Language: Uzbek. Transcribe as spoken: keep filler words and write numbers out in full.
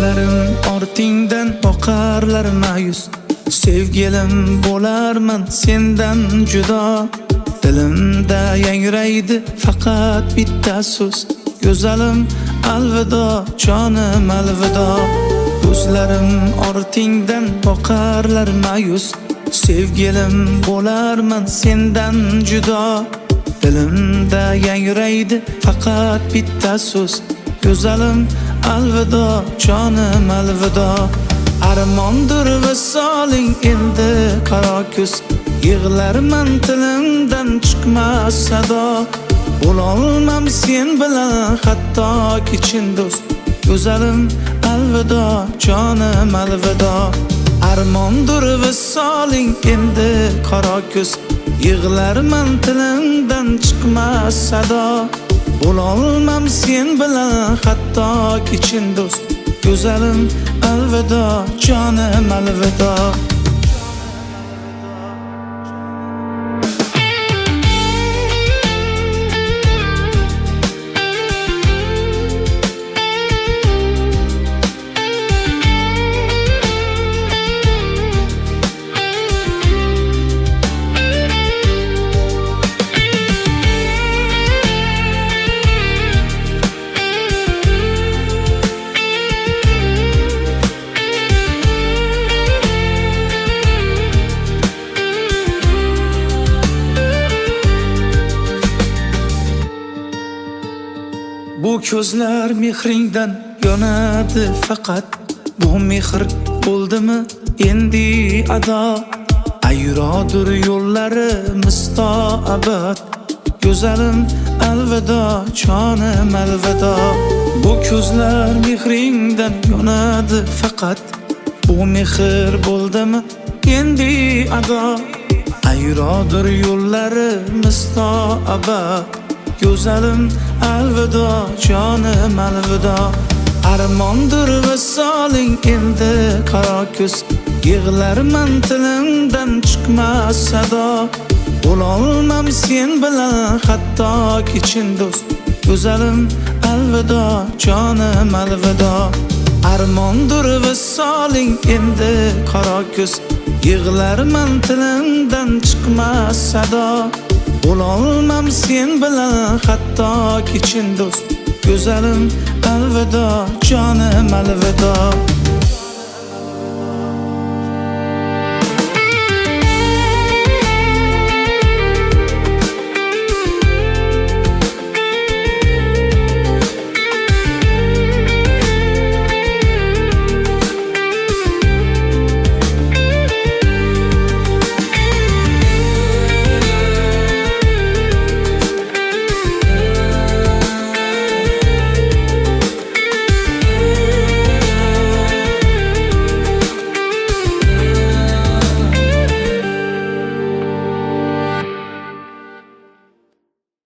Ko'zlarim ortingdan boqarlar ma'yus. Sevgilim bo'larman sendan judo. Dilimda yangraydi faqat bitta so'z. Go'zalim alvido, jonim alvido. Ko'zlarim ortingdan boqarlar ma'yus. Sevgilim bo'larman sendan judo. Dilimda yangraydi faqat bitta so'z. Go'zalim alvido, jonim alvido. Armondir visoling endi qaro ko'z. Yig'larman tilimdan chiqmas sado. Bo'lolmam sen bilan hatto kichin do'st. Go'zalim alvido, jonim alvido. Armondir visoling endi qaro ko'z. Yig'larman tilimdan chiqmas sado. Bo'lolmam sen bilan hatto kichin do'st. Go'zalim alvido, jonim alvido. Bu ko'zlar mehringdan yonadi faqat. Bu mehr bo'ldimi endi ado. Ayrodir yo'llarimiz to abad. Go'zalim alvido, jonim alvido. Bu ko'zlar mehringdan yonadi faqat. Bu mehr bo'ldimi endi ado. Ayrodir yo'llarimiz to abad. Go'zalim alvido, jonim alvido. Armondir visoling endi qaro ko'z. Yig'larman tilimdan chiqmas sado. Bo'lolmam sen bilan hatto kichin do'st. Go'zalim alvido, jonim alvido. Armondir visoling endi qaro ko'z. Yig'larman tilimdan chiqmas sado. Bo'lolmam sen bilan hatto kichin do'st. Go'zalim alvido, jonim alvido.